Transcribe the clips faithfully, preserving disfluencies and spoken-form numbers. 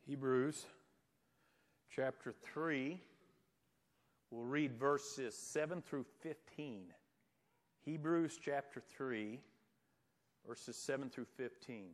Hebrews chapter three. We'll read verses seven through fifteen. Hebrews chapter three, verses seven through fifteen.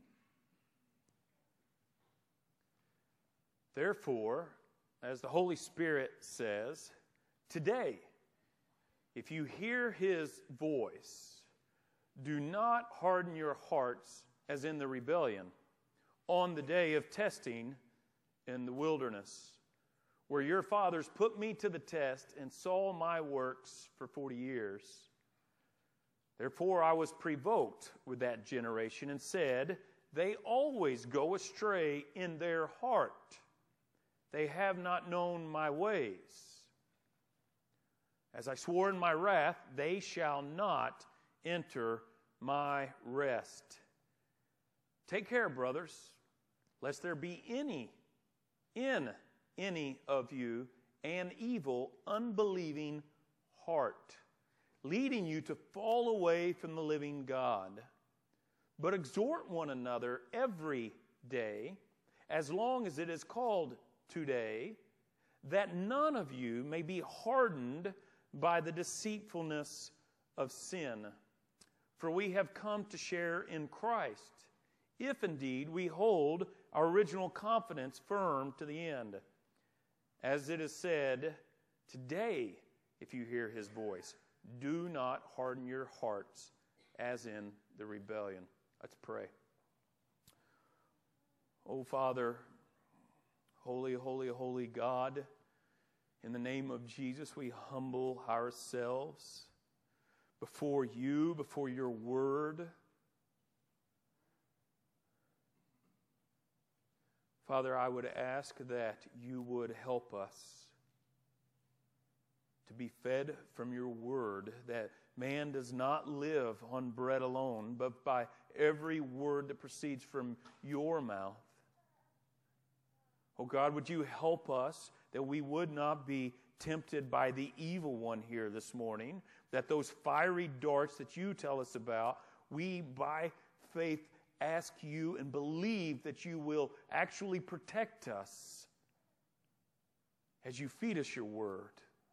Therefore, as the Holy Spirit says, today, if you hear His voice, do not harden your hearts as in the rebellion on the day of testing in the wilderness, where your fathers put me to the test and saw my works for forty years. Therefore I was provoked with that generation and said, they always go astray in their heart. They have not known my ways. As I swore in my wrath, they shall not enter my rest. Take care, brothers, lest there be any in any of you an evil, unbelieving heart, leading you to fall away from the living God. But exhort one another every day, as long as it is called today, that none of you may be hardened by the deceitfulness of sin. For we have come to share in Christ, if indeed we hold our original confidence firm to the end. As it is said, today, if you hear His voice, do not harden your hearts as in the rebellion. Let's pray. Oh, Father, holy, holy, holy God, in the name of Jesus, we humble ourselves before you, before your word. Father, I would ask that you would help us to be fed from your word, that man does not live on bread alone, but by every word that proceeds from your mouth. Oh God, would you help us that we would not be tempted by the evil one here this morning, that those fiery darts that you tell us about, we by faith ask you and believe that you will actually protect us as you feed us your word.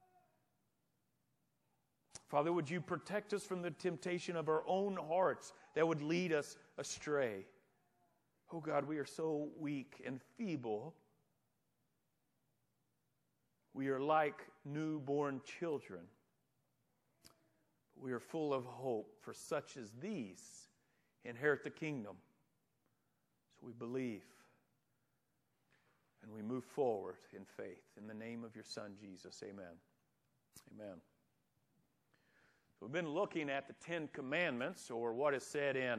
Father, would you protect us from the temptation of our own hearts that would lead us astray? Oh God, we are so weak and feeble. We are like newborn children. We are full of hope, for such as these inherit the kingdom. So we believe and we move forward in faith. In the name of your Son, Jesus, amen. Amen. So we've been looking at the Ten Commandments, or what is said in,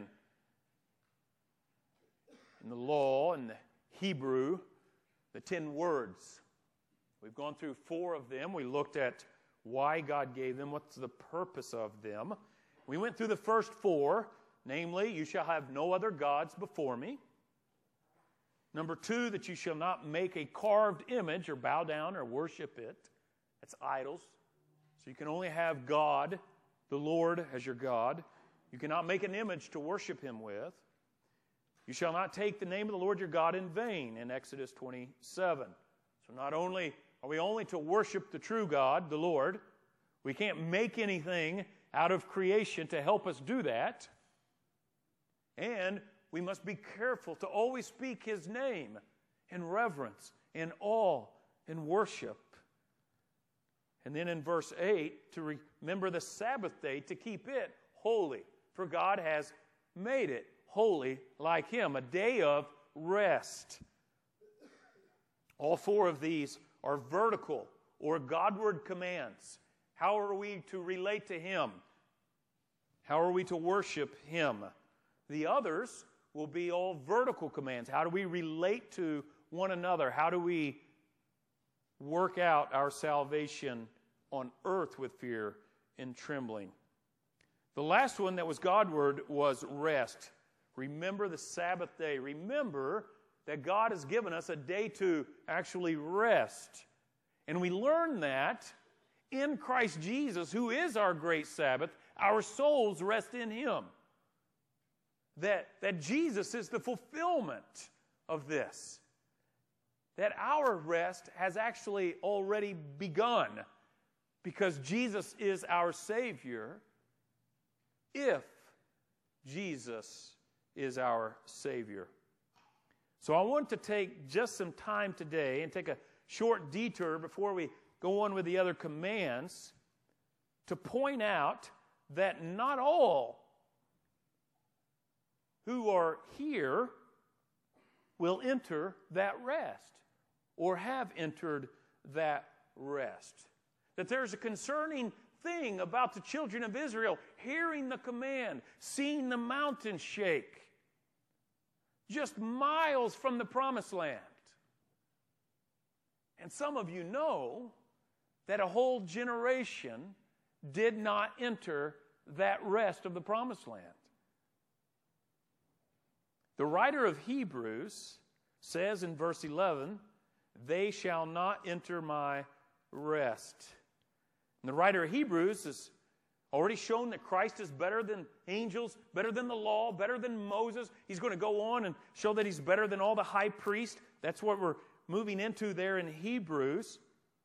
in the law, in the Hebrew, the ten words. We've gone through four of them. We looked at why God gave them, what's the purpose of them. We went through the first four, namely, you shall have no other gods before me. Number two, that you shall not make a carved image or bow down or worship it. That's idols. So you can only have God, the Lord, as your God. You cannot make an image to worship Him with. You shall not take the name of the Lord your God in vain, in Exodus twenty-seven. So not only are we only to worship the true God, the Lord, we can't make anything out of creation to help us do that. And we must be careful to always speak His name in reverence, in awe, in worship. And then in verse eight, to remember the Sabbath day, to keep it holy, for God has made it holy like Him, a day of rest. All four of these are vertical or Godward commands. How are we to relate to Him? How are we to worship Him? The others will be all vertical commands. How do we relate to one another? How do we work out our salvation on earth with fear and trembling? The last one that was Godward was rest. Remember the Sabbath day. Remember that God has given us a day to actually rest. And we learn that in Christ Jesus, who is our great Sabbath, our souls rest in Him. That, that Jesus is the fulfillment of this. that our rest has actually already begun because Jesus is our Savior, if Jesus is our Savior. So I want to take just some time today and take a short detour before we go on with the other commands to point out that not all who are here will enter that rest or have entered that rest. That there's a concerning thing about the children of Israel hearing the command, seeing the mountain shake, just miles from the promised land. And some of you know that a whole generation did not enter that rest of the promised land. The writer of Hebrews says in verse eleven, "They shall not enter my rest." And the writer of Hebrews has already shown that Christ is better than angels, better than the law, better than Moses. He's going to go on and show that he's better than all the high priests. That's what we're moving into there in Hebrews.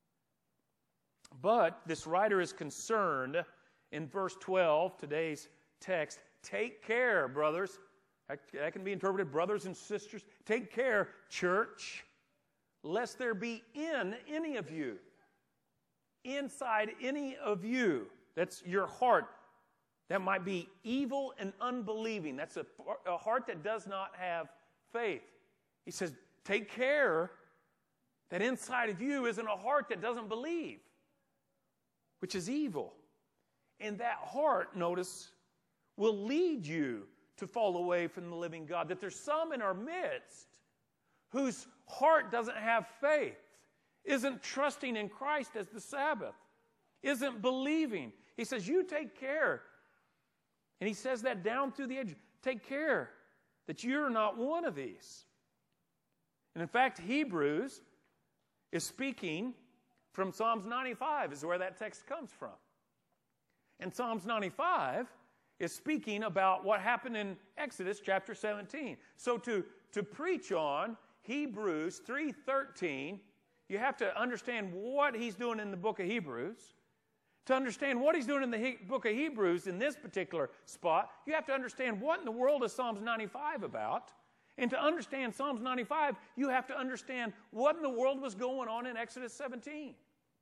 But this writer is concerned in verse twelve, today's text, take care, brothers. That can be interpreted, brothers and sisters. Take care, church, lest there be in any of you, inside any of you, that's your heart, that might be evil and unbelieving. That's a, a heart that does not have faith. He says, take care that inside of you isn't a heart that doesn't believe, which is evil. And that heart, notice, will lead you to fall away from the living God. That there's some in our midst whose heart doesn't have faith, isn't trusting in Christ as the Sabbath, isn't believing. He says, you take care. And he says that down through the edge. Take care that you're not one of these. And in fact, Hebrews is speaking from Psalms ninety-five, is where that text comes from. And Psalms ninety-five is speaking about what happened in Exodus chapter seventeen. So to, to preach on Hebrews three thirteen, you have to understand what he's doing in the book of Hebrews. To understand what he's doing in the he- book of Hebrews in this particular spot, you have to understand what in the world is Psalms ninety-five about. And to understand Psalms ninety-five, you have to understand what in the world was going on in Exodus seventeen.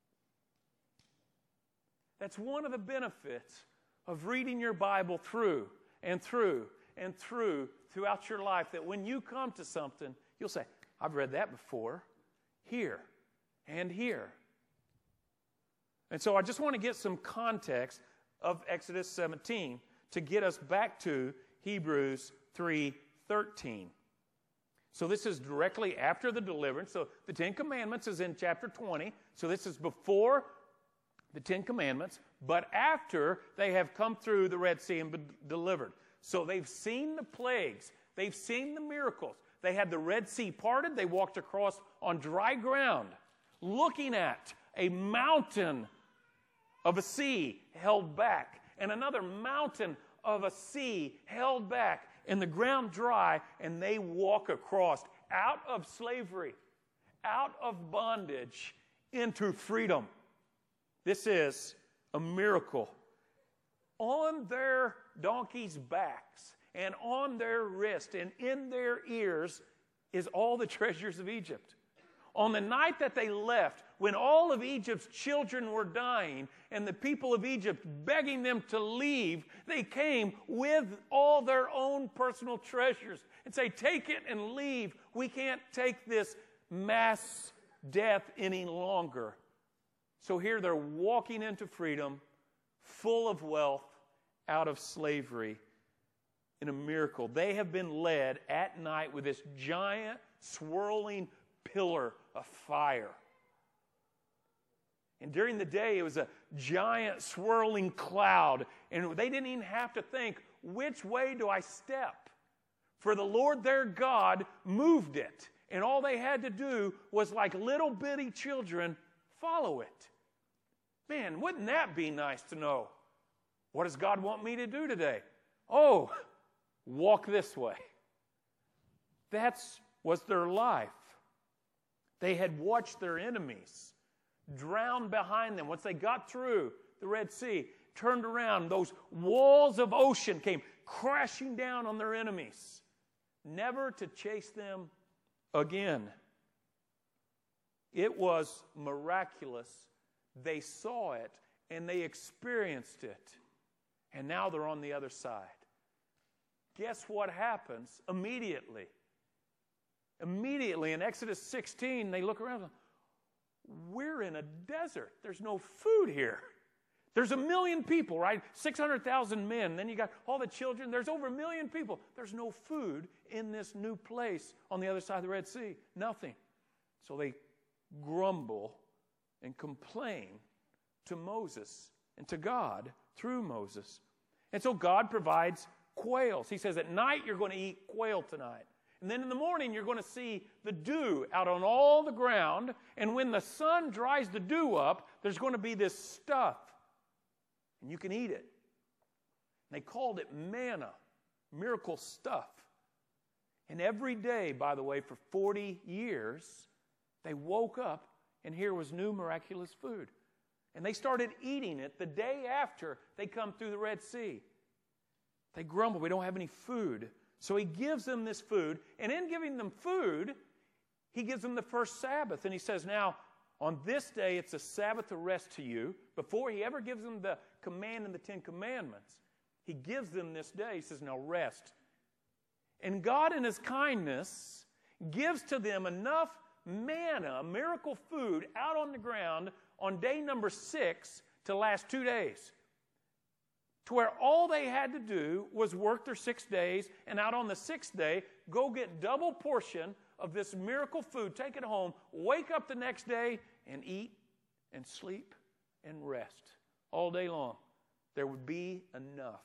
That's one of the benefits of reading your Bible through and through and through throughout your life, that when you come to something, you'll say, I've read that before, here and here. And so I just want to get some context of Exodus seventeen to get us back to Hebrews three thirteen. So this is directly after the deliverance. So the Ten Commandments is in chapter twenty. So this is before the Ten Commandments, but after they have come through the Red Sea and been delivered. So they've seen the plagues. They've seen the miracles. They had the Red Sea parted. They walked across on dry ground, looking at a mountain of a sea held back, and another mountain of a sea held back, and the ground dry, and they walk across out of slavery, out of bondage, into freedom. This is a miracle. On their donkeys' backs and on their wrists and in their ears is all the treasures of Egypt. On the night that they left, when all of Egypt's children were dying and the people of Egypt begging them to leave, they came with all their own personal treasures and say, take it and leave. We can't take this mass death any longer. So here they're walking into freedom, full of wealth, out of slavery, in a miracle. They have been led at night with this giant, swirling pillar of fire. And during the day, it was a giant, swirling cloud. And they didn't even have to think, which way do I step? For the Lord their God moved it. And all they had to do was, like little bitty children, follow it. Man, wouldn't that be nice to know? What does God want me to do today? Oh, walk this way. That was their life. They had watched their enemies drown behind them. Once they got through the Red Sea, turned around, those walls of ocean came crashing down on their enemies, never to chase them again. It was miraculous. They saw it and they experienced it. And now they're on the other side. Guess what happens immediately? Immediately in Exodus sixteen, they look around and say, we're in a desert. There's no food here. There's a million people, right? six hundred thousand men. Then you got all the children. There's over a million people. There's no food in this new place on the other side of the Red Sea. Nothing. So they grumble and complain to Moses and to God through Moses. And so God provides quails. He says, at night you're going to eat quail tonight. And then in the morning you're going to see the dew out on all the ground. And when the sun dries the dew up, there's going to be this stuff. And you can eat it. And they called it manna, miracle stuff. And every day, by the way, for forty years, they woke up and here was new miraculous food. And they started eating it the day after they come through the Red Sea. They grumble, we don't have any food. So he gives them this food. And in giving them food, he gives them the first Sabbath. And he says, now, on this day, it's a Sabbath of rest to you. Before he ever gives them the command in the Ten Commandments, he gives them this day. He says, now rest. And God in his kindness gives to them enough manna, miracle food, out on the ground on day number six to last two days. To where all they had to do was work their six days, and out on the sixth day, go get double portion of this miracle food, take it home, wake up the next day, and eat and sleep and rest all day long. There would be enough.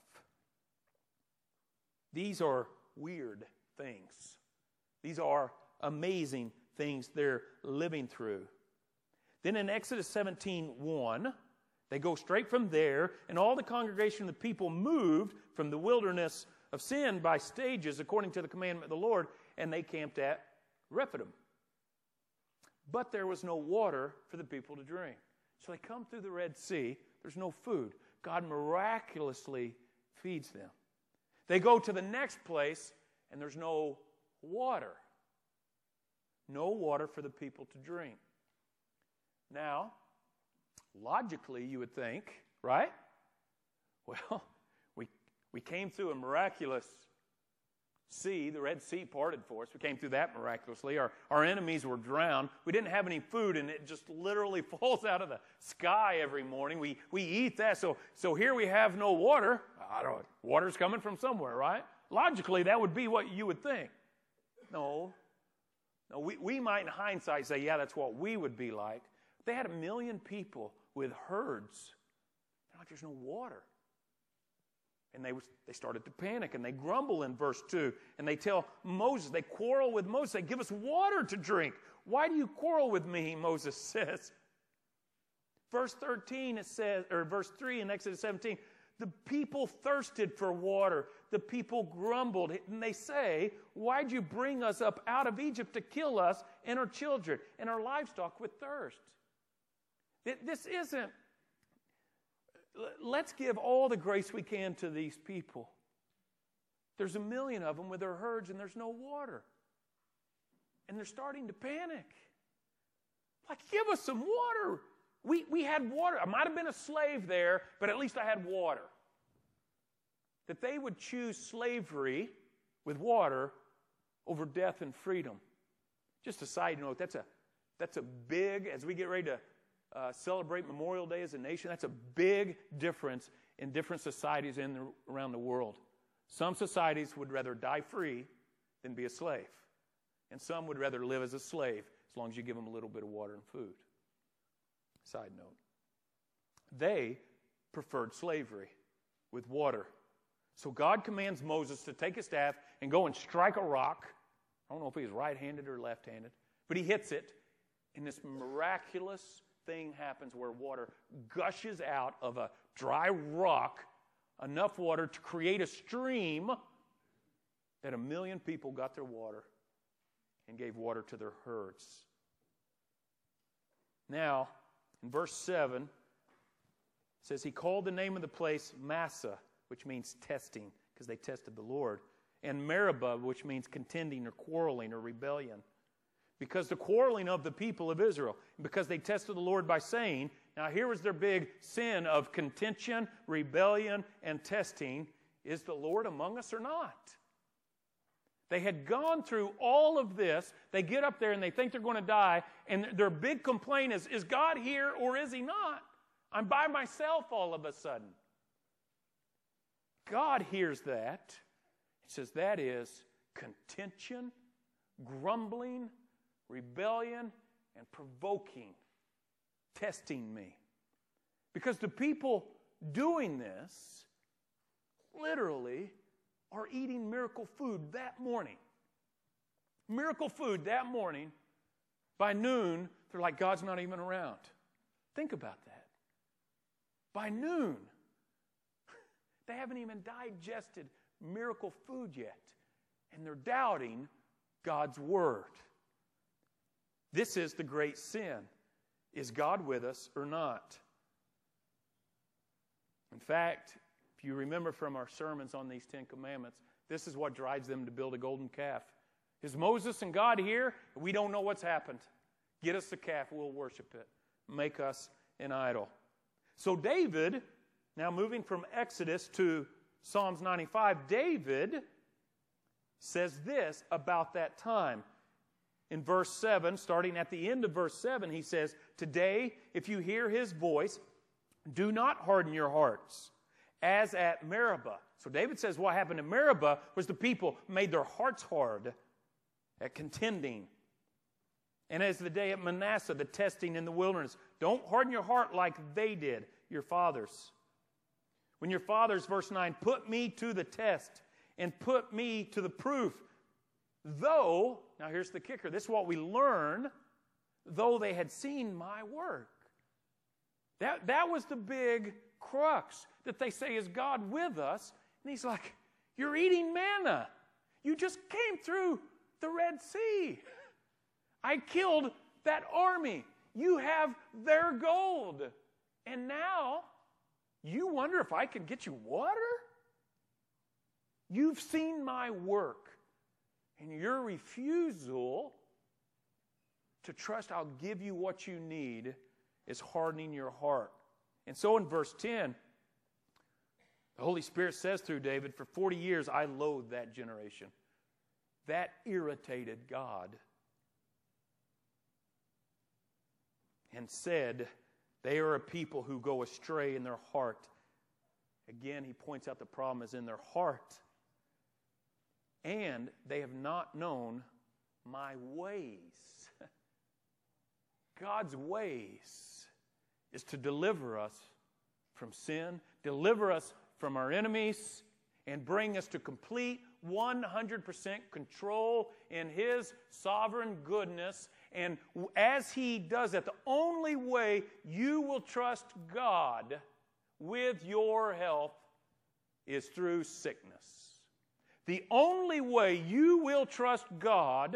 These are weird things. These are amazing things they're living through. Then in Exodus seventeen one, they go straight from there, and all the congregation of the people moved from the wilderness of sin by stages according to the commandment of the Lord, and they camped at Rephidim. But there was no water for the people to drink. So they come through the Red Sea. There's no food. God miraculously feeds them. They go to the next place, and there's no water. No water for the people to drink. Now, logically, you would think, right? Well, we, we came through a miraculous sea. The Red Sea parted for us. We came through that miraculously. Our, our enemies were drowned. We didn't have any food, and it just literally falls out of the sky every morning. We, we eat that. So, so here we have no water. I don't know. Water's coming from somewhere, right? Logically, that would be what you would think. No. No, we, we might in hindsight say, yeah, that's what we would be like. They had a million people with herds. They're like, there's no water. And they, was, they started to panic, and they grumble in verse two. And they tell Moses, they quarrel with Moses. They give us water to drink. Why do you quarrel with me, Moses says. Verse thirteen, it says, or verse three in Exodus seventeen, the people thirsted for water. The people grumbled. And they say, why'd you bring us up out of Egypt to kill us and our children and our livestock with thirst? This isn't, let's give all the grace we can to these people. There's a million of them with their herds and there's no water. And they're starting to panic. Like, give us some water. We, we had water. I might have been a slave there, but at least I had water. That they would choose slavery with water over death and freedom. Just a side note, that's a, that's a big, as we get ready to Uh, celebrate Memorial Day as a nation, that's a big difference in different societies in the, around the world. Some societies would rather die free than be a slave. And some would rather live as a slave as long as you give them a little bit of water and food. Side note. They preferred slavery with water. So God commands Moses to take a staff and go and strike a rock. I don't know if he was right-handed or left-handed, but he hits it, and this miraculous thing happens where water gushes out of a dry rock, enough water to create a stream that a million people got their water and gave water to their herds. Now, in verse seven, it says, he called the name of the place Massah, which means testing, because they tested the Lord, and Meribah, which means contending or quarreling or rebellion. Because the quarreling of the people of Israel, because they tested the Lord by saying, now here was their big sin of contention, rebellion, and testing, is the Lord among us or not? They had gone through all of this. They get up there and they think they're going to die, and their big complaint is, is God here or is he not? I'm by myself all of a sudden. God hears that. He says that is contention, grumbling, rebellion, and provoking, testing me. Because the people doing this literally are eating miracle food that morning. Miracle food that morning. By noon, they're like, God's not even around. Think about that. By noon, they haven't even digested miracle food yet. And they're doubting God's word. This is the great sin. Is God with us or not? In fact, if you remember from our sermons on these Ten Commandments, this is what drives them to build a golden calf. Is Moses and God here? We don't know what's happened. Get us the calf, we'll worship it. Make us an idol. So David, now moving from Exodus to Psalms ninety-five, David says this about that time. In verse seven, starting at the end of verse seven, he says, today, if you hear his voice, do not harden your hearts, as at Meribah. So David says what happened at Meribah was the people made their hearts hard at contending. And as the day at Manasseh, the testing in the wilderness. Don't harden your heart like they did, your fathers. When your fathers, verse nine, put me to the test and put me to the proof, though, now here's the kicker, this is what we learn, though they had seen my work. That, that was the big crux, that they say, is God with us? And he's like, you're eating manna. You just came through the Red Sea. I killed that army. You have their gold. And now, you wonder if I can get you water? You've seen my work. And your refusal to trust I'll give you what you need is hardening your heart. And so in verse ten, the Holy Spirit says through David, for forty years I loathed that generation. That irritated God. And said, they are a people who go astray in their heart. Again, he points out the problem is in their heart. And they have not known my ways. God's ways is to deliver us from sin, deliver us from our enemies, and bring us to complete one hundred percent control in his sovereign goodness. And as he does that, the only way you will trust God with your health is through sickness. The only way you will trust God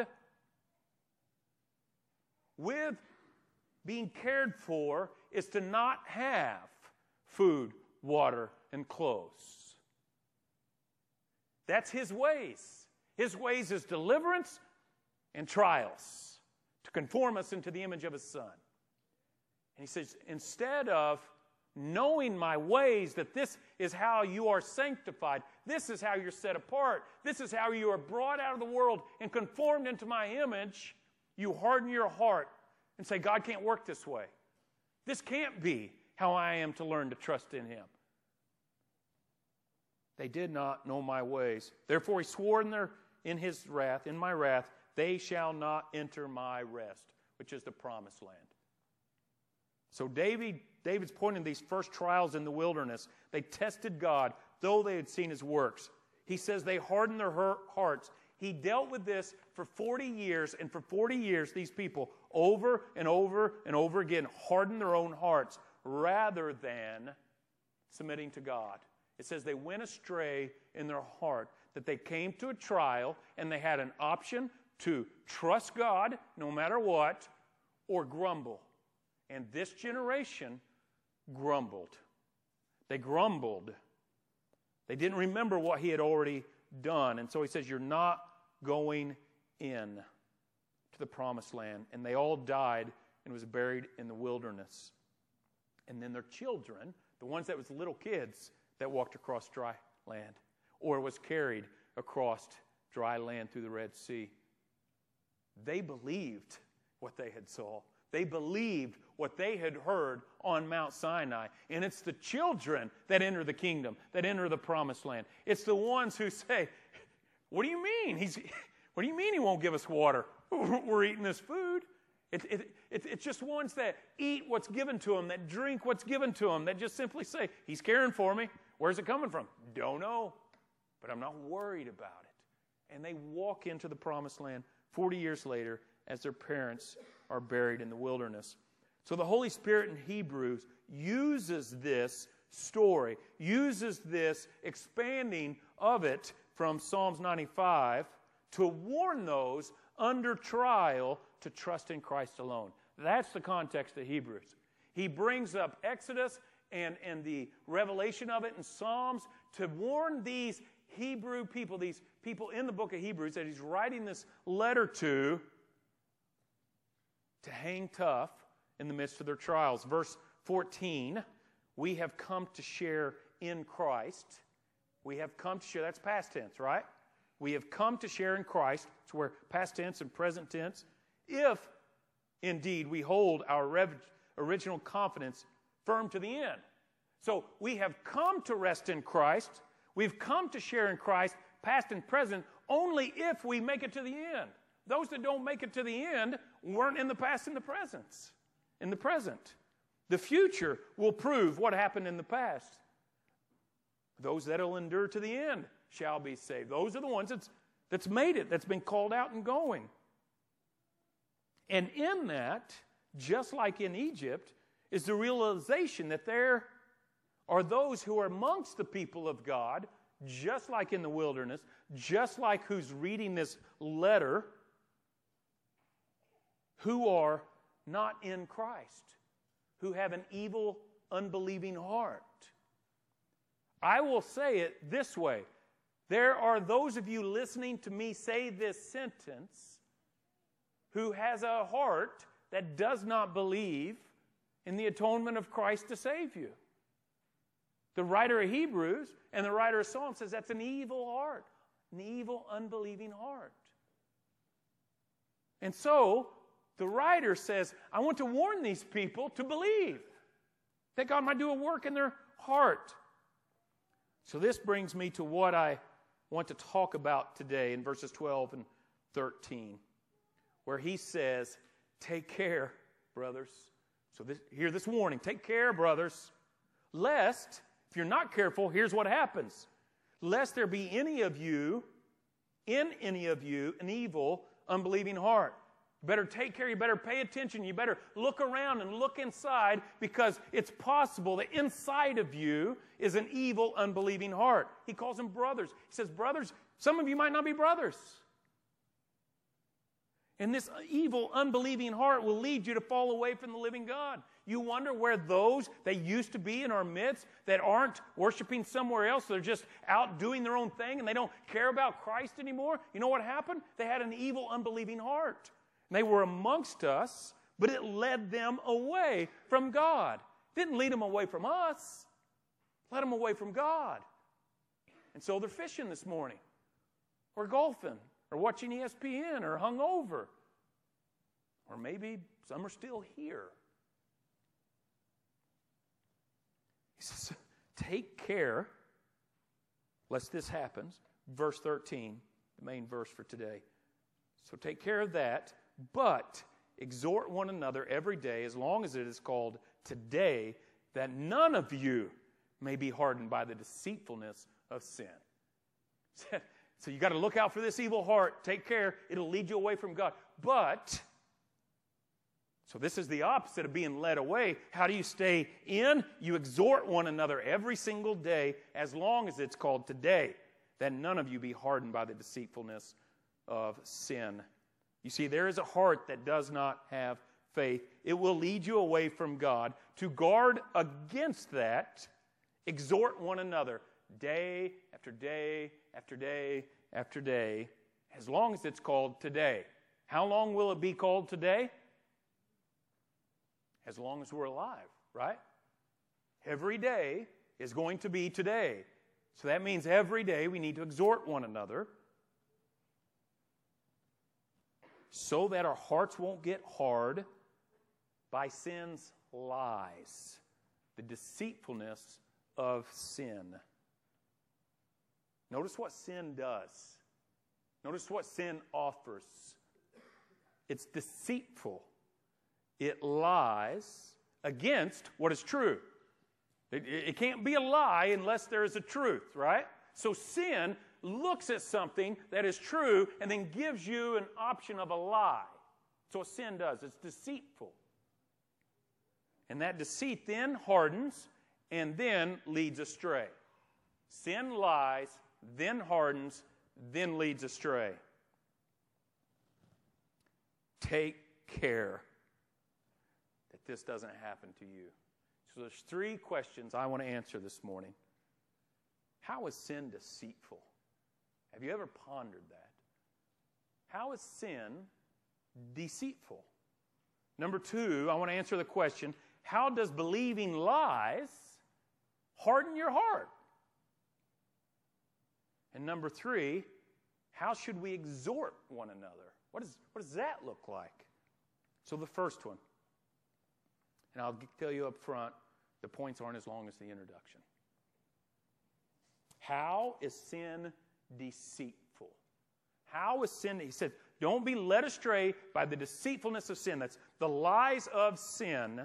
with being cared for is to not have food, water, and clothes. That's his ways. His ways is deliverance and trials to conform us into the image of his Son. And he says, instead of knowing my ways, that this is how you are sanctified, this is how you're set apart, this is how you are brought out of the world and conformed into my image, you harden your heart and say, God can't work this way. This can't be how I am to learn to trust in him. They did not know my ways. Therefore he swore in, their, in his wrath, in my wrath, they shall not enter my rest, which is the promised land. So David, David's pointing these first trials in the wilderness. They tested God, though they had seen his works. He says they hardened their hearts. He dealt with this for forty years, and for forty years these people over and over and over again hardened their own hearts rather than submitting to God. It says they went astray in their heart, that they came to a trial and they had an option to trust God no matter what or grumble And this generation grumbled. They grumbled. They didn't remember what he had already done. And so he says, you're not going in to the promised land. And they all died and was buried in the wilderness. And then their children, the ones that was little kids, that walked across dry land or was carried across dry land through the Red Sea. They believed what they had saw. They believed what they had heard on Mount Sinai. And it's the children that enter the kingdom, that enter the promised land. It's the ones who say, what do you mean? He's, what do you mean he won't give us water? We're eating this food. It, it, it, it's just ones that eat what's given to them, that drink what's given to them, that just simply say, he's caring for me. Where's it coming from? Don't know, but I'm not worried about it. And they walk into the promised land forty years later as their parents are buried in the wilderness. So the Holy Spirit in Hebrews uses this story, uses this expanding of it from Psalms ninety-five to warn those under trial to trust in Christ alone. That's the context of Hebrews. He brings up Exodus and, and the revelation of it in Psalms to warn these Hebrew people, these people in the book of Hebrews that he's writing this letter to, to hang tough in the midst of their trials. Verse fourteen, we have come to share in Christ. We have come to share, that's past tense, right? We have come to share in Christ. It's where past tense and present tense. If, indeed, we hold our rev- original confidence firm to the end. So we have come to rest in Christ. We've come to share in Christ, past and present, only if we make it to the end. Those that don't make it to the end weren't in the past and the present. In the present. The future will prove what happened in the past. Those that will endure to the end shall be saved. Those are the ones that's, that's made it, that's been called out and going. And in that, just like in Egypt, is the realization that there are those who are amongst the people of God, just like in the wilderness, just like who's reading this letter, who are not in Christ, who have an evil, unbelieving heart. I will say it this way. There are those of you listening to me say this sentence who has a heart that does not believe in the atonement of Christ to save you. The writer of Hebrews and the writer of Psalms says that's an evil heart, an evil, unbelieving heart. And so, the writer says, I want to warn these people to believe that God might do a work in their heart. So this brings me to what I want to talk about today in verses twelve and thirteen, where he says, take care, brothers. So this, hear this warning. Take care, brothers, lest, if you're not careful, here's what happens. Lest there be any of you, in any of you, an evil, unbelieving heart. You better take care. You better pay attention. You better look around and look inside, because it's possible that inside of you is an evil, unbelieving heart. He calls them brothers. He says, brothers, some of you might not be brothers. And this evil, unbelieving heart will lead you to fall away from the living God. You wonder where those that used to be in our midst that aren't worshiping somewhere else, they're just out doing their own thing and they don't care about Christ anymore. You know what happened? They had an evil, unbelieving heart. They were amongst us, but it led them away from God. It didn't lead them away from us. It led them away from God. And so they're fishing this morning, or golfing, or watching E S P N, or hungover. Or maybe some are still here. He says, take care lest this happens. Verse thirteen, the main verse for today. So take care of that. But exhort one another every day, as long as it is called today, that none of you may be hardened by the deceitfulness of sin. So you got to look out for this evil heart. Take care. It'll lead you away from God. But, so this is the opposite of being led away. How do you stay in? You exhort one another every single day, as long as it's called today, that none of you be hardened by the deceitfulness of sin. You see, there is a heart that does not have faith, it will lead you away from God. To guard against that, exhort one another day after day after day after day, as long as it's called today. How long will it be called today? As long as we're alive, right? Every day is going to be today. So that means every day we need to exhort one another so that our hearts won't get hard by sin's lies, the deceitfulness of sin. Notice what sin does. Notice what sin offers. It's deceitful. It lies against what is true. It, it can't be a lie unless there is a truth, right? So sin looks at something that is true and then gives you an option of a lie. That's what sin does. It's deceitful. And that deceit then hardens and then leads astray. Sin lies, then hardens, then leads astray. Take care that this doesn't happen to you. So there's three questions I want to answer this morning. How is sin deceitful? Have you ever pondered that? How is sin deceitful? Number two, I want to answer the question, how does believing lies harden your heart? And number three, how should we exhort one another? What, is, what does that look like? So the first one, and I'll tell you up front, the points aren't as long as the introduction. How is sin deceitful? How is sin? He said, don't be led astray by the deceitfulness of sin. That's the lies of sin.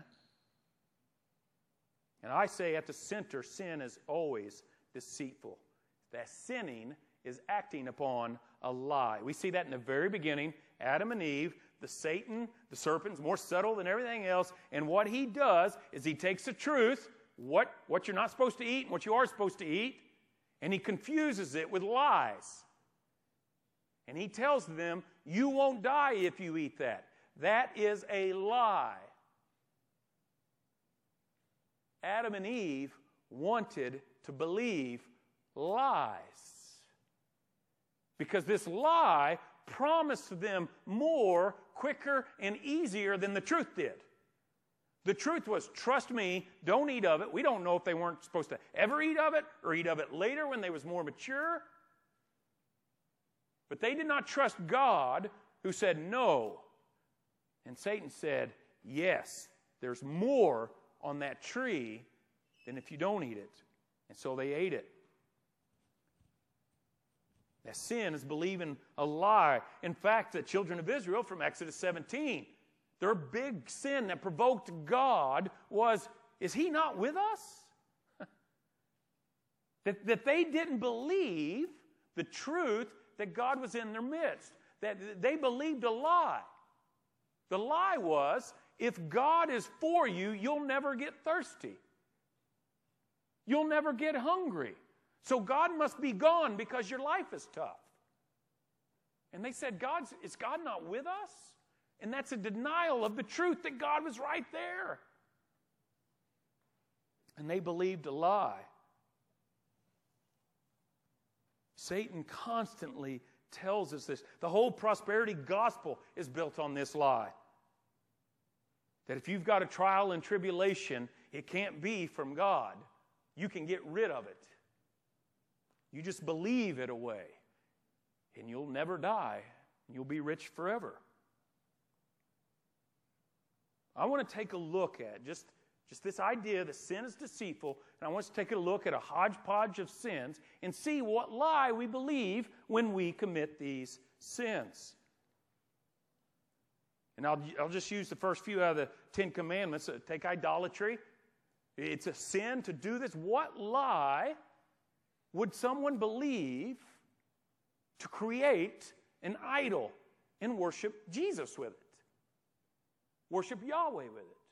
And I say at the center, sin is always deceitful. That sinning is acting upon a lie. We see that in the very beginning, Adam and Eve, the Satan, the serpent's more subtle than everything else, and what he does is he takes the truth, what, what you're not supposed to eat and what you are supposed to eat, and he confuses it with lies. And he tells them, you won't die if you eat that. That is a lie. Adam and Eve wanted to believe lies. Because this lie promised them more, quicker, and easier than the truth did. The truth was, trust me, don't eat of it. We don't know if they weren't supposed to ever eat of it or eat of it later when they was more mature. But they did not trust God, who said no. And Satan said, yes, there's more on that tree than if you don't eat it. And so they ate it. That sin is believing a lie. In fact, the children of Israel from Exodus seventeen, their big sin that provoked God was, is he not with us? that, that they didn't believe the truth that God was in their midst. That they believed a lie. The lie was, if God is for you, you'll never get thirsty. You'll never get hungry. So God must be gone because your life is tough. And they said, God's, is God not with us? And that's a denial of the truth that God was right there. And they believed a lie. Satan constantly tells us this. The whole prosperity gospel is built on this lie. That if you've got a trial and tribulation, it can't be from God. You can get rid of it. You just believe it away. And you'll never die. You'll be rich forever. I want to take a look at just, just this idea that sin is deceitful. And I want us to take a look at a hodgepodge of sins and see what lie we believe when we commit these sins. And I'll, I'll just use the first few out of the Ten Commandments. Take idolatry. It's a sin to do this. What lie would someone believe to create an idol and worship Jesus with it? Worship Yahweh with it?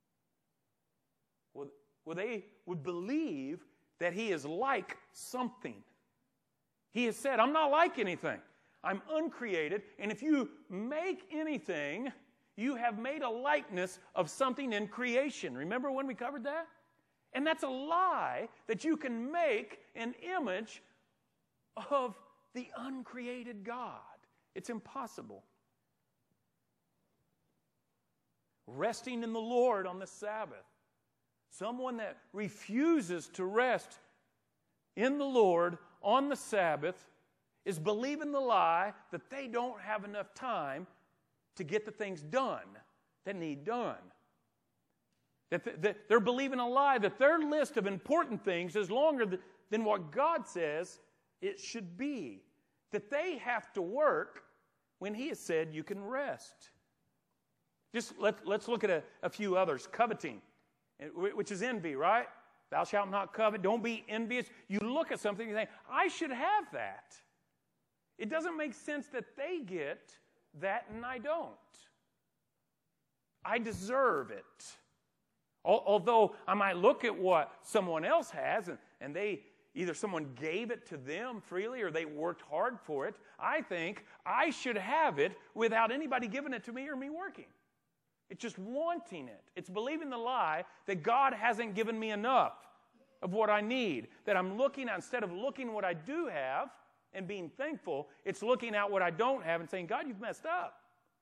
Well, well, they would believe that he is like something. He has said, I'm not like anything. I'm uncreated, and if you make anything, You have made a likeness of something in creation. Remember when we covered that? And that's a lie, that you can make an image of the uncreated God. It's impossible. Resting in the Lord on the Sabbath. Someone that refuses to rest in the Lord on the Sabbath is believing the lie that they don't have enough time to get the things done that need done. That, th- that they're believing a lie that their list of important things is longer th- than what God says it should be. That they have to work when He has said you can rest. Just let, let's look at a, a few others. Coveting, which is envy, right? Thou shalt not covet. Don't be envious. You look at something and you think, I should have that. It doesn't make sense that they get that and I don't. I deserve it. Although I might look at what someone else has and, and they either someone gave it to them freely or they worked hard for it, I think I should have it without anybody giving it to me or me working. It's just wanting it. It's believing the lie that God hasn't given me enough of what I need. That I'm looking at, instead of looking what I do have and being thankful, it's looking at what I don't have and saying, God, you've messed up.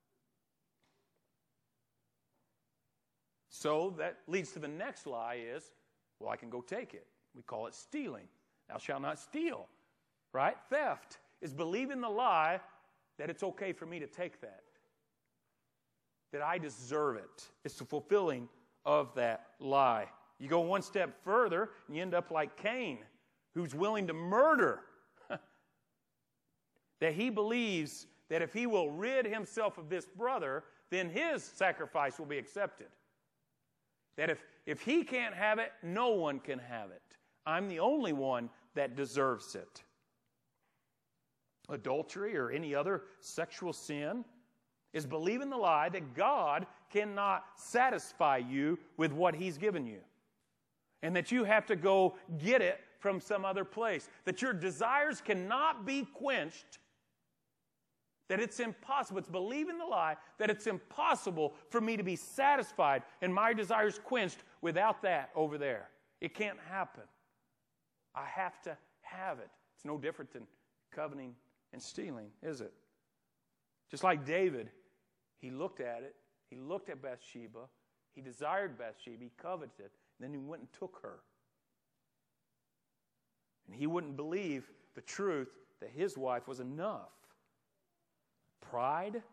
So that leads to the next lie is, well, I can go take it. We call it stealing. Thou shalt not steal, right? Theft is believing the lie that it's okay for me to take that, that I deserve it. It's the fulfilling of that lie. You go one step further and you end up like Cain, who's willing to murder. That he believes that if he will rid himself of this brother, then his sacrifice will be accepted. That if, if he can't have it, no one can have it. I'm the only one that deserves it. Adultery or any other sexual sin is believing the lie that God cannot satisfy you with what He's given you. And that you have to go get it from some other place. That your desires cannot be quenched. That it's impossible. It's believing the lie that it's impossible for me to be satisfied and my desires quenched without that over there. It can't happen. I have to have it. It's no different than coveting and stealing, is it? Just like David, he looked at it. He looked at Bathsheba. He desired Bathsheba. He coveted it. And then he went and took her. And he wouldn't believe the truth that his wife was enough. Pride.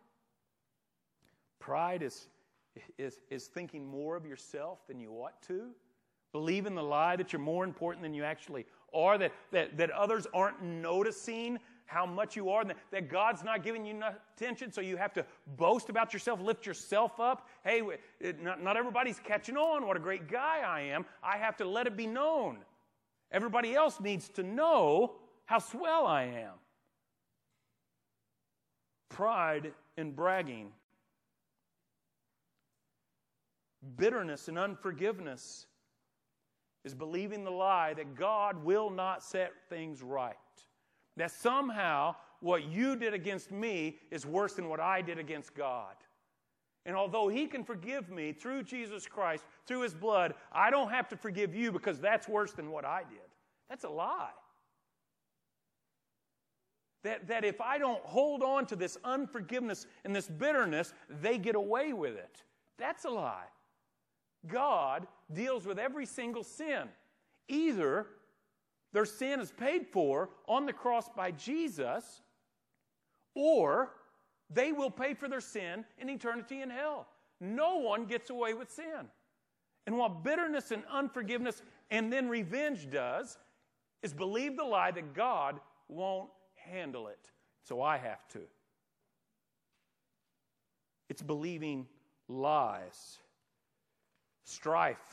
Pride is, is, is thinking more of yourself than you ought to. Believing the lie that you're more important than you actually are. That, that, that others aren't noticing how much you are. That, that God's not giving you enough attention, so you have to boast about yourself, lift yourself up. Hey, it, not, not everybody's catching on what a great guy I am. I have to let it be known. Everybody else needs to know how swell I am. Pride and bragging. Bitterness and unforgiveness is believing the lie that God will not set things right. That somehow what you did against me is worse than what I did against God. And although He can forgive me through Jesus Christ, through His blood, I don't have to forgive you because that's worse than what I did. That's a lie. That, that if I don't hold on to this unforgiveness and this bitterness, they get away with it. That's a lie. God deals with every single sin. Either their sin is paid for on the cross by Jesus, or they will pay for their sin in eternity in hell. No one gets away with sin. And what bitterness and unforgiveness and then revenge does is believe the lie that God won't handle it, so I have to. It's believing lies. Strife.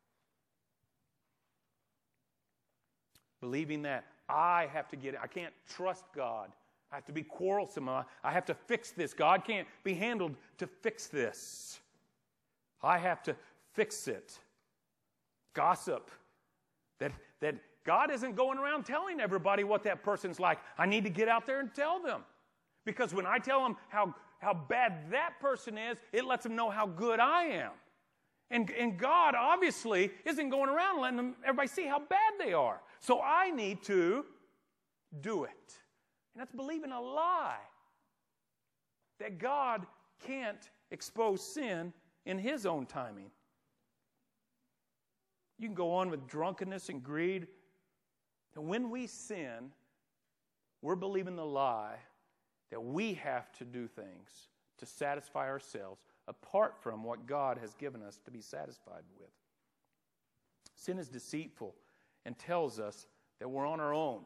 Believing that I have to get it. I can't trust God. I have to be quarrelsome. I have to fix this. God can't be handled to fix this. I have to fix it. Gossip. That, that God isn't going around telling everybody what that person's like. I need to get out there and tell them. Because when I tell them how, how bad that person is, it lets them know how good I am. And, and God obviously isn't going around letting them, everybody see how bad they are. So I need to do it. And that's believing a lie. That God can't expose sin in His own timing. You can go on with drunkenness and greed. And when we sin, we're believing the lie that we have to do things to satisfy ourselves apart from what God has given us to be satisfied with. Sin is deceitful and tells us that we're on our own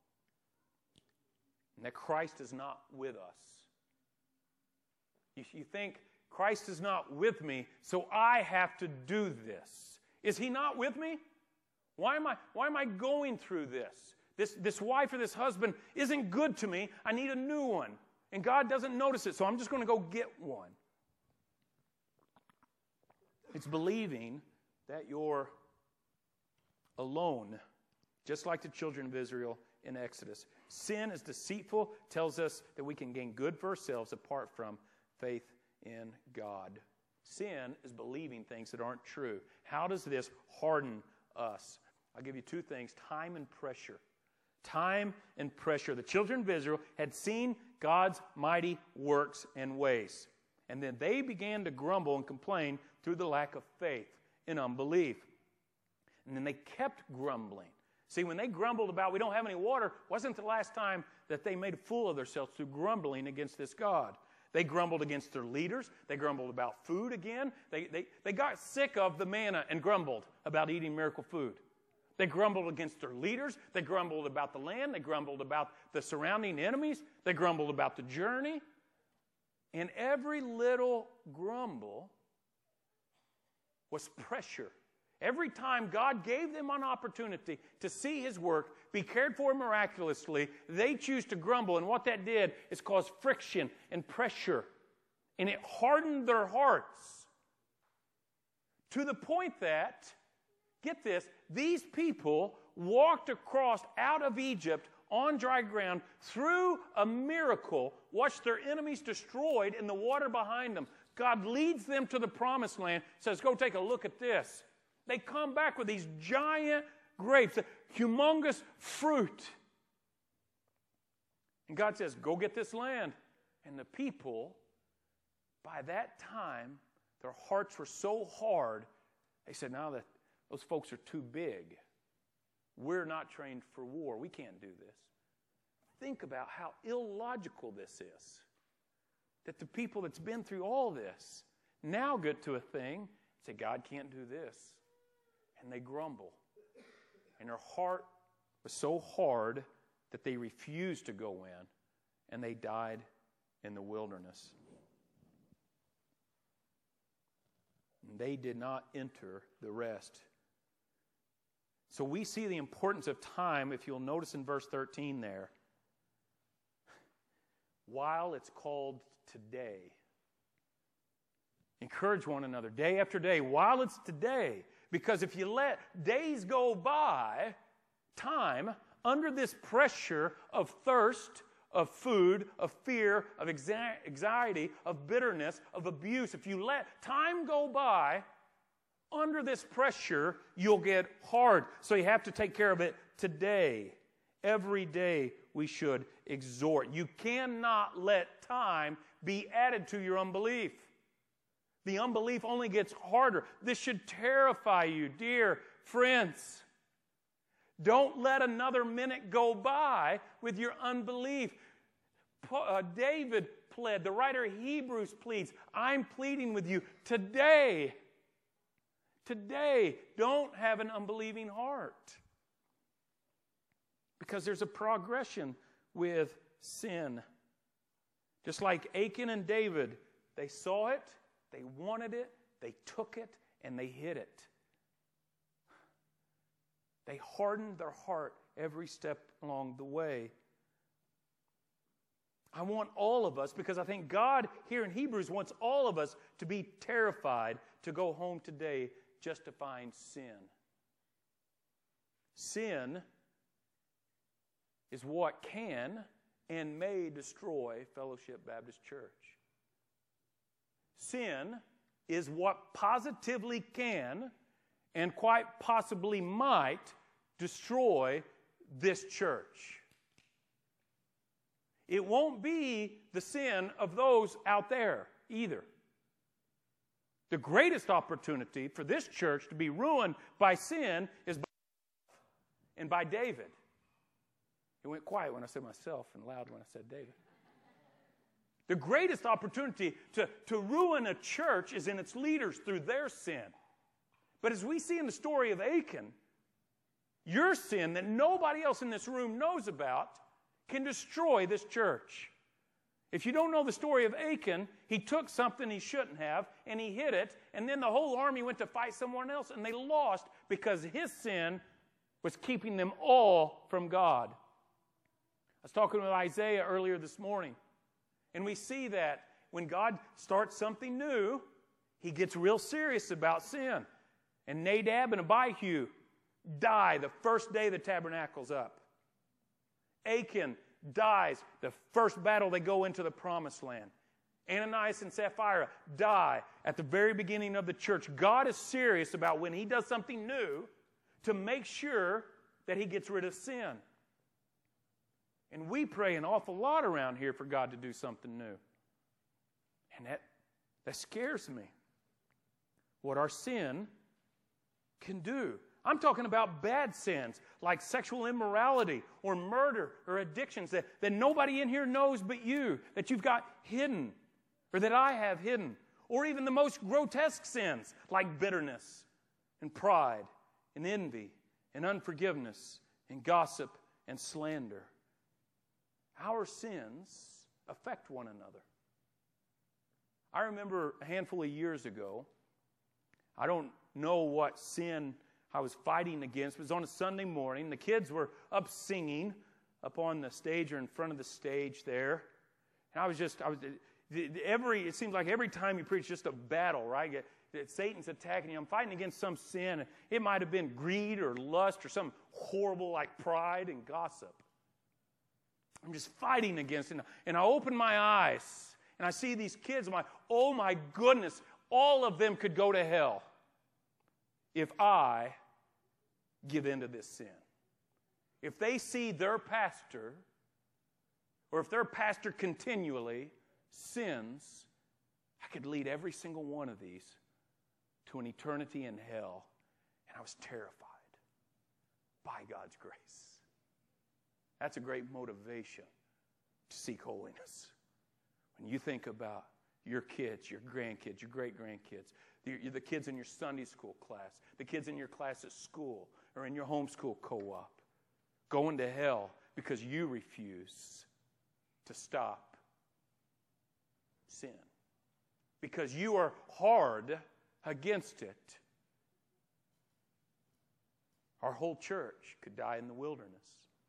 and that Christ is not with us. You, you think, Christ is not with me, so I have to do this. Is He not with me? Why am I, why am I going through this? This, this wife or this husband isn't good to me. I need a new one. And God doesn't notice it, so I'm just going to go get one. It's believing that you're alone, just like the children of Israel in Exodus. Sin is deceitful, tells us that we can gain good for ourselves apart from faith in God. Sin is believing things that aren't true. How does this harden us? I'll give you two things, time and pressure. Time and pressure. The children of Israel had seen God's mighty works and ways. And then they began to grumble and complain through the lack of faith and unbelief. And then they kept grumbling. See, when they grumbled about we don't have any water, wasn't the last time that they made a fool of themselves through grumbling against this God. They grumbled against their leaders. They grumbled about food again. They, they, they got sick of the manna and grumbled about eating miracle food. They grumbled against their leaders. They grumbled about the land. They grumbled about the surrounding enemies. They grumbled about the journey. And every little grumble was pressure. Every time God gave them an opportunity to see His work, be cared for miraculously, they choose to grumble. And what that did is cause friction and pressure. And it hardened their hearts to the point that, get this, these people walked across out of Egypt on dry ground through a miracle, watched their enemies destroyed and the water behind them. God leads them to the promised land, says, go take a look at this. They come back with these giant grapes, humongous fruit. And God says, go get this land. And the people, by that time, their hearts were so hard, they said, now that those folks are too big. We're not trained for war. We can't do this. Think about how illogical this is. That the people that's been through all this now get to a thing and say, God can't do this. And they grumble. And their heart was so hard that they refused to go in. And they died in the wilderness. And they did not enter the rest. So we see the importance of time, if you'll notice in verse thirteen there. While it's called today. Encourage one another day after day while it's today. Because if you let days go by, time, under this pressure of thirst, of food, of fear, of anxiety, of bitterness, of abuse, if you let time go by, under this pressure, you'll get hard. So you have to take care of it today. Every day we should exhort. You cannot let time be added to your unbelief. The unbelief only gets harder. This should terrify you, dear friends. Don't let another minute go by with your unbelief. Uh, David pled, the writer of Hebrews pleads, I'm pleading with you today. Today, don't have an unbelieving heart. Because there's a progression with sin. Just like Achan and David, they saw it, they wanted it, they took it, and they hid it. They hardened their heart every step along the way. I want all of us, because I think God here in Hebrews wants all of us to be terrified to go home today justifying sin. Sin is what can and may destroy Fellowship Baptist Church. sin is what positively can and quite possibly might destroy this church. It won't be the sin of those out there either. The greatest opportunity for this church to be ruined by sin is by and by David. It went quiet when I said myself and loud when I said David. The greatest opportunity to, to ruin a church is in its leaders through their sin. But as we see in the story of Achan, your sin that nobody else in this room knows about can destroy this church. If you don't know the story of Achan, he took something he shouldn't have, and he hid it, and then the whole army went to fight someone else, and they lost because his sin was keeping them all from God. I was talking with Isaiah earlier this morning, and we see that when God starts something new, he gets real serious about sin. And Nadab and Abihu die the first day the tabernacle's up. Achan dies the first battle they go into the promised land. Ananias and Sapphira die at the very beginning of the church. God is serious about when he does something new to make sure that he gets rid of sin. And we pray an awful lot around here for God to do something new. And that, that scares me. What our sin can do. I'm talking about bad sins like sexual immorality or murder or addictions that, that nobody in here knows but you, that you've got hidden or that I have hidden. Or even the most grotesque sins like bitterness and pride and envy and unforgiveness and gossip and slander. Our sins affect one another. I remember a handful of years ago, I don't know what sin I was fighting against. It was on a Sunday morning. The kids were up singing up on the stage or in front of the stage there. And I was just, I was, every, it seems like every time you preach, just a battle, right? Satan's attacking you. I'm fighting against some sin. It might have been greed or lust or some horrible like pride and gossip. I'm just fighting against it. And I open my eyes and I see these kids. I'm like, oh my goodness, all of them could go to hell if I give in to this sin. If they see their pastor, or if their pastor continually sins, I could lead every single one of these to an eternity in hell. And I was terrified by God's grace. That's a great motivation to seek holiness. When you think about your kids, your grandkids, your great-grandkids, the, the kids in your Sunday school class, the kids in your class at school or in your homeschool co-op, going to hell because you refuse to stop sin. Because you are hard against it. Our whole church could die in the wilderness.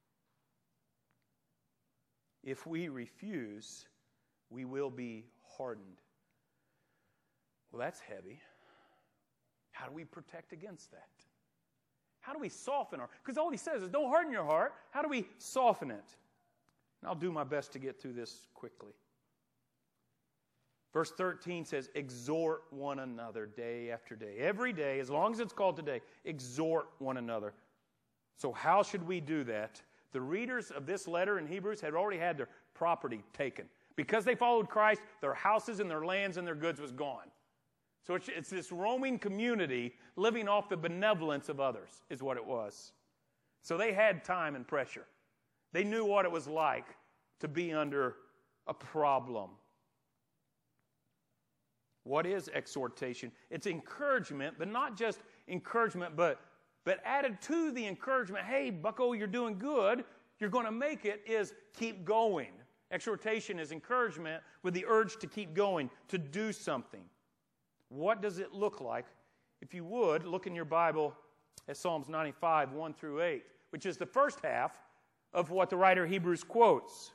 If we refuse, we will be hardened. Well, that's heavy. How do we protect against that? How do we soften our... Because all he says is, don't harden your heart. How do we soften it? And I'll do my best to get through this quickly. Verse thirteen says, exhort one another day after day. Every day, as long as it's called today, exhort one another. So how should we do that? The readers of this letter in Hebrews had already had their property taken. Because they followed Christ, their houses and their lands and their goods was gone. So it's, it's this roaming community living off the benevolence of others is what it was. So they had time and pressure. They knew what it was like to be under a problem. What is exhortation? It's encouragement, but not just encouragement, but, but added to the encouragement, hey, bucko, you're doing good. You're going to make it, is keep going. Exhortation is encouragement with the urge to keep going, to do something. What does it look like? If you would, look in your Bible at Psalms ninety-five, one through eight, which is the first half of what the writer of Hebrews quotes.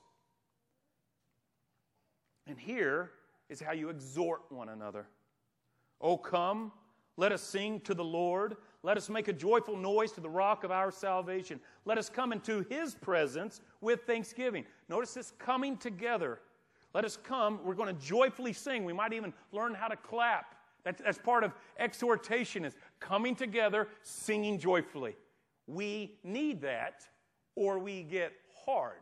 And here is how you exhort one another. O come, let us sing to the Lord. Let us make a joyful noise to the rock of our salvation. Let us come into his presence with thanksgiving. Notice this coming together. Let us come. We're going to joyfully sing. We might even learn how to clap. That's, that's part of exhortation, is coming together, singing joyfully. We need that, or we get hard.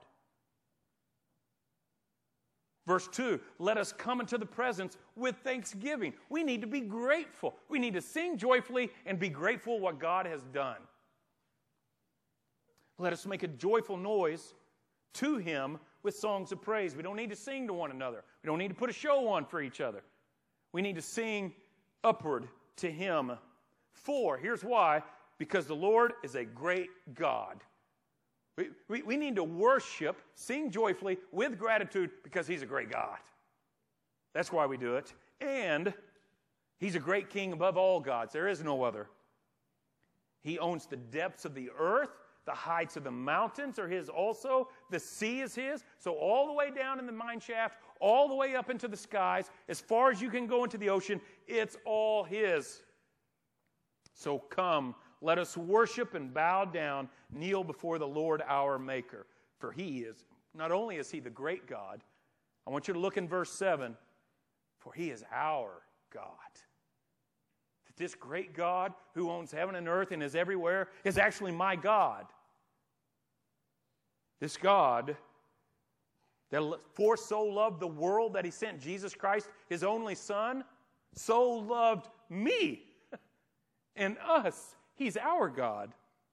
Verse two, let us come into the presence with thanksgiving. We need to be grateful. We need to sing joyfully and be grateful what God has done. Let us make a joyful noise to Him with songs of praise. We don't need to sing to one another. We don't need to put a show on for each other. We need to sing upward to Him. For, here's why, because the Lord is a great God. We, we, we need to worship, sing joyfully with gratitude because He's a great God. That's why we do it. And He's a great King above all gods. There is no other. He owns the depths of the earth. The heights of the mountains are His also. The sea is His. So all the way down in the mine shaft, all the way up into the skies, as far as you can go into the ocean, it's all His. So come, let us worship and bow down, kneel before the Lord our Maker. For He is, not only is He the great God, I want you to look in verse seven, for He is our God. That this great God who owns heaven and earth and is everywhere is actually my God. This God that for so loved the world that He sent Jesus Christ, His only Son, so loved me and us. He's our God.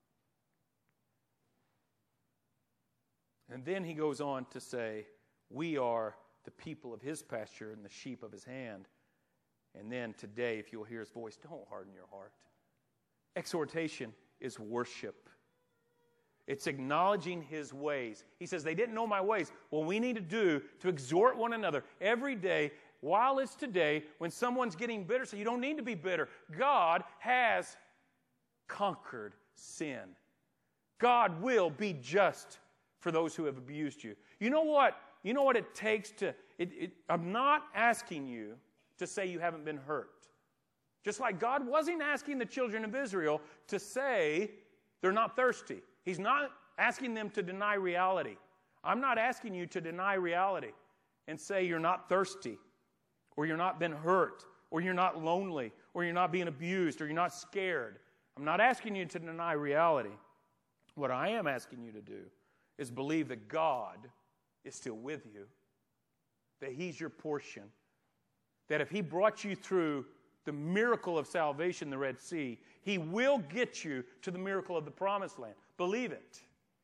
And then He goes on to say, we are the people of His pasture and the sheep of His hand. And then today, if you'll hear His voice, don't harden your heart. Exhortation is worship. It's acknowledging His ways. He says, they didn't know my ways. What we need to do to exhort one another every day, while it's today, when someone's getting bitter, so you don't need to be bitter. God has conquered sin. God will be just for those who have abused you. You know what? You know what it takes to... It, it, I'm not asking you to say you haven't been hurt. Just like God wasn't asking the children of Israel to say they're not thirsty. He's not asking them to deny reality. I'm not asking you to deny reality and say you're not thirsty, or you're not been hurt, or you're not lonely, or you're not being abused, or you're not scared. I'm not asking you to deny reality. What I am asking you to do is believe that God is still with you, that He's your portion, that if He brought you through the miracle of salvation, the Red Sea, He will get you to the miracle of the Promised Land. Believe it.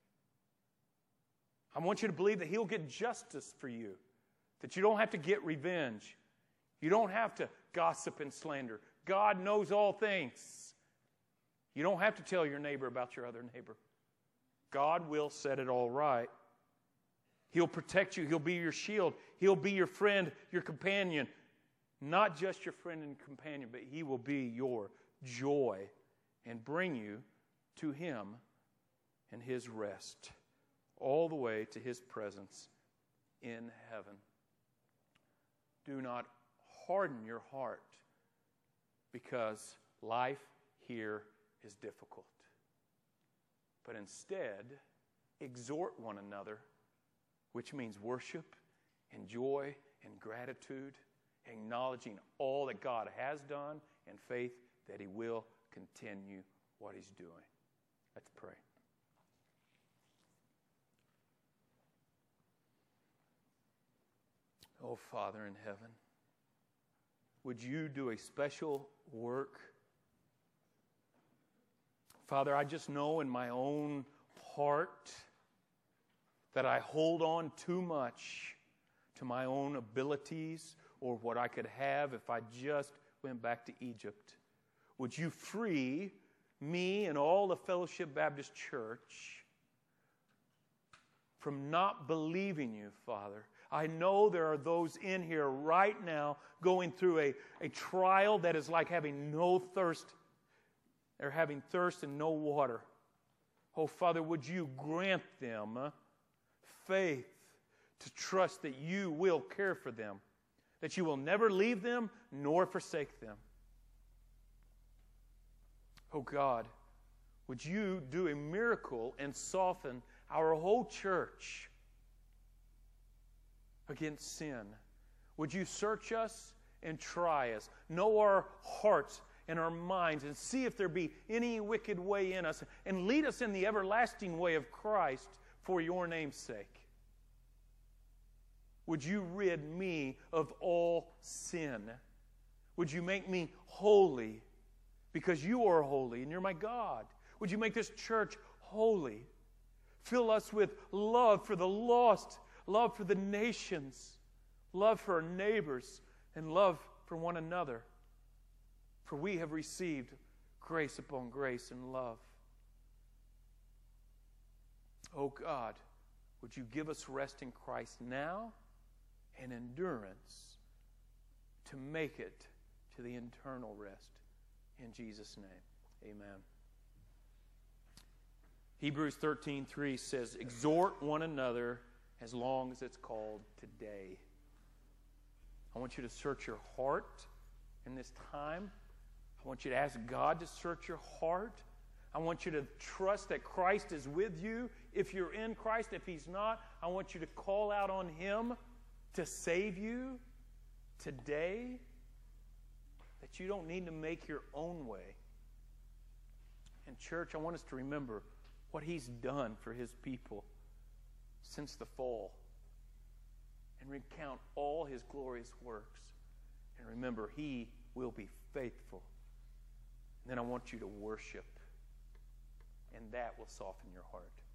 I want you to believe that He'll get justice for you, that you don't have to get revenge. You don't have to gossip and slander. God knows all things. You don't have to tell your neighbor about your other neighbor. God will set it all right. He'll protect you. He'll be your shield. He'll be your friend, your companion. Not just your friend and companion, but He will be your joy and bring you to Him and His rest, all the way to His presence in heaven. Do not harden your heart, because life here is difficult. But instead, exhort one another, which means worship and joy and gratitude, acknowledging all that God has done and faith that He will continue what He's doing. Let's pray. Oh, Father in heaven, would You do a special work? Father, I just know in my own heart that I hold on too much to my own abilities or what I could have if I just went back to Egypt. Would You free me and all the Fellowship Baptist Church from not believing You, Father? I know there are those in here right now going through a, a trial that is like having no thirst. They're having thirst and no water. Oh, Father, would You grant them faith to trust that You will care for them, that You will never leave them nor forsake them. Oh, God, would You do a miracle and soften our whole church? against sin. Would you search us and try us? Know our hearts and our minds, and see if there be any wicked way in us, and lead us in the everlasting way of Christ for your name's sake. Would you rid me of all sin? Would you make me holy because you are holy and you're my God? Would you make this church holy? Fill us with love for the lost, love for the nations, love for our neighbors, and love for one another. For we have received grace upon grace and love. Oh God, would you give us rest in Christ now and endurance to make it to the eternal rest. In Jesus' name, amen. Hebrews thirteen three says, exhort one another as long as it's called today. I want you to search your heart in this time. I want you to ask God to search your heart. I want you to trust that Christ is with you. If you're in Christ, if He's not, I want you to call out on Him to save you today. That you don't need to make your own way. And church, I want us to remember what He's done for His people since the fall. And recount all His glorious works. And remember, He will be faithful. And then I want you to worship. And that will soften your heart.